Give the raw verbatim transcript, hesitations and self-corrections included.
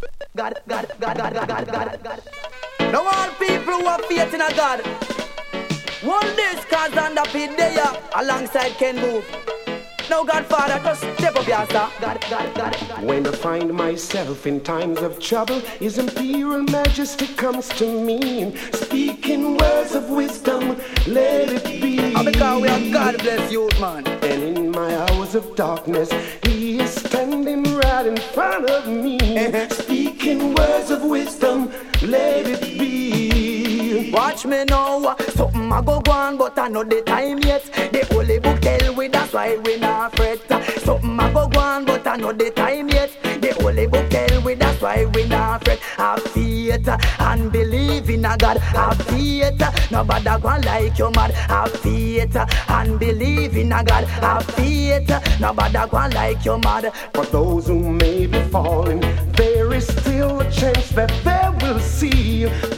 God, God, God, God, God, God, God, God. Now all people who have faith in a God, one this cause under Pete there alongside Ken Move. Now Godfather, just step up your star. God, God, God, God. When I find myself in times of trouble, His Imperial Majesty comes to me, speaking words of wisdom, let it be. Oh, because we are God bless you, man. And in my hours of darkness, He is standing right in front of me, speaking words of wisdom, let it be. Watch me now, something I go go on, but I know the time yet. The holy book tell we that's why we not fret. Something I go go on, but I know the time yet. The holy book tell we that's why we not fret. Have faith and believe in a God. Have faith, nobody go like you mad. Have faith and believe in a God. Have faith, nobody go like you mad. For those who may be falling, there is still a chance that they will see